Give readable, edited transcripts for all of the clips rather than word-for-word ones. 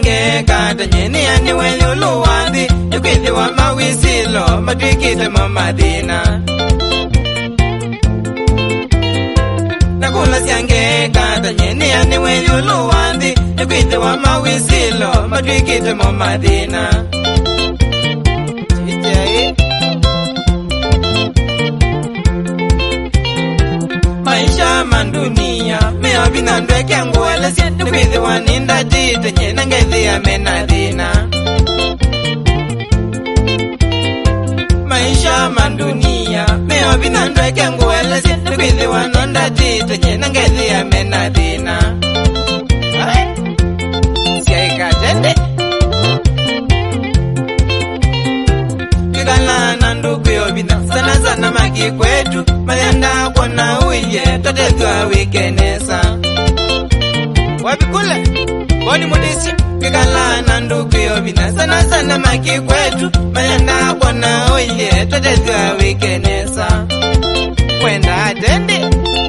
siange kata nyeni ani weli uluwandi yukithi wa mawisilo matwikite mamadina nakula siange kata nyeni ani weli uluwandi yukithi wa mawisilo matwikite mamadina maisha mandunia mea binandwe kianguwele siendu kithi waninda jite nyena ngethi ya menadina maisha mandunia mea binandwe kianguwele siendu kithi waninda jite nyena ngethi ya menadina siaika tende kikala na ndugu yobina sana sana maki kwetu mayanda kona uye tatezwa wikenesa wabikule boni mudisi kikala na ndugu yobina sana sana maki kwetu mayanda kona uye tatezwa wikenesa kwenda atende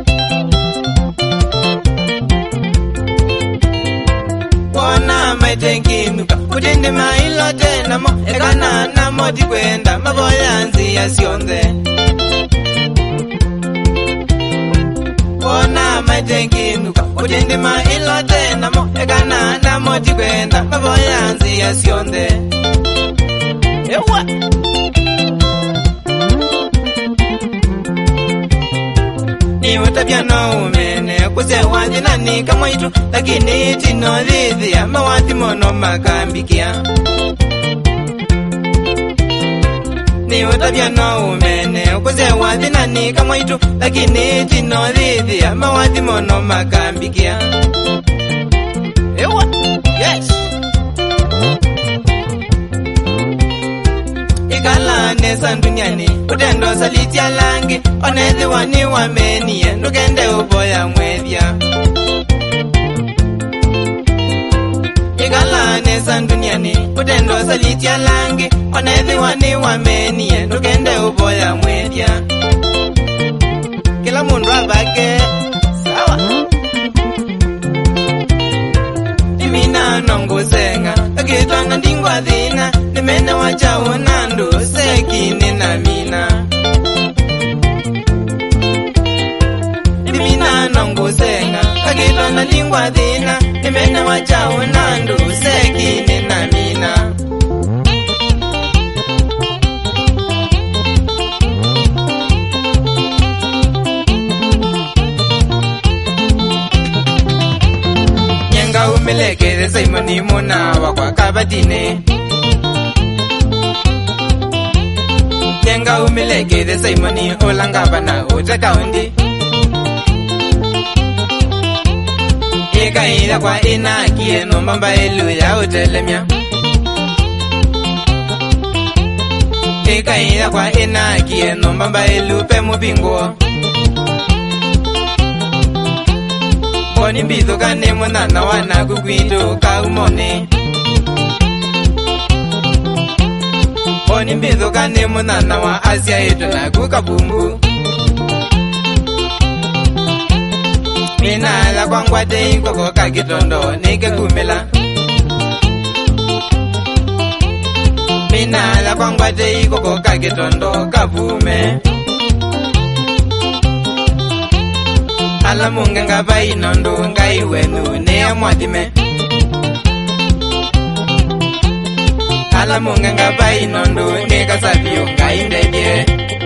kona maitenginuka kutindi mailo tena mo ekana na moti kwenda maboyanzi ya sionze kona maitenginuka kutindi mailo tena mo ekana na moti kwenda maboyanzi ya sionze ewa niwe tabia na umene kusewazi nani kamwaitu lakini tino dhithi ya mawati mono makambikia niwe tabia na umene kusewazi nani kamwaitu lakini tino dhithi ya mawati mono makambikia ewa yes ikala nesa duniani utendo salitia langi onethi wani wamenie nukende uboya mwethia ikala nesa duniani utendo salitia langi onethi wani wamenie nukende uboya mwethia kila mundu abake sawa imina nongusenga akitwanga ndingwa thina nimene wachawo nandu sekini na mina imina nongusenga akitwanga ndingwa thina nimene wachawo nandu sekini na mina umilekele Simoni muna wakwa kabatine Tenga umilekele Simoni olangabana utakaundi Ika ila kwa ina kieno mamba elu ya utelemia Ika ila kwa ina kieno mamba elu pemu bingo Boni mbizo kane mwana wana kukwitu kaumone Boni mbizo kane mwana wa Asia yetu na kukabumbu Mina la kwangwate ikoko kakitondo nike kumela Mina la kwangwate ikoko kakitondo kabume Ala munga nga bai nondo ngai wenu ne mwadime Ala munga nga bai nondo ne kasabio ngai ndege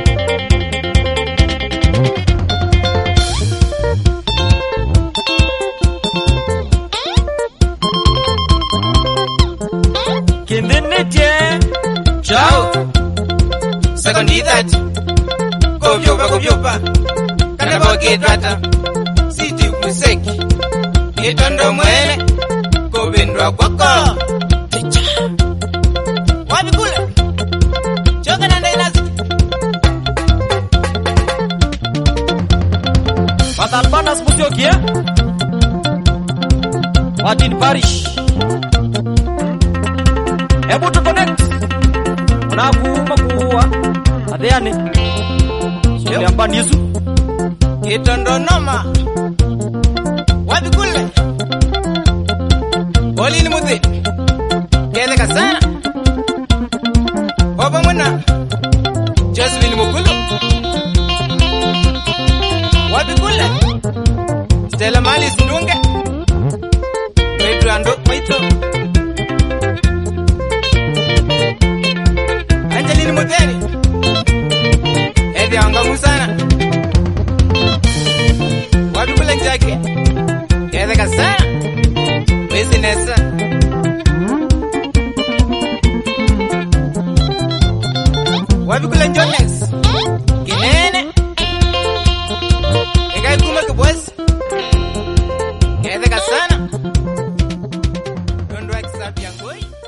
Kindinetie Ciao Secondi that Kovyopa Kanabo kitrata Siti kuseki Kitondo mwele Kubindwa kwako Ticha Wapi kule Choka na ndainazi Watalpanas Musyokia Watin Parish Ebu to connect Unakuuma kuwa Adeane Suyamba nisu Kitondo noma Wapi kule Oli ni muthi Kedeka sana Oba muna Josephine Mukulu Wapi kule Stella Mali Sindunge Petro Ando Maito Angelini Muteni Edi Angamu sana Wapi kule Njake Kedeka sana Wezi Nessa Wapi kule Jones Kinene Egai kuma kubwezi Kedeka sana Don't like Sabi Angoi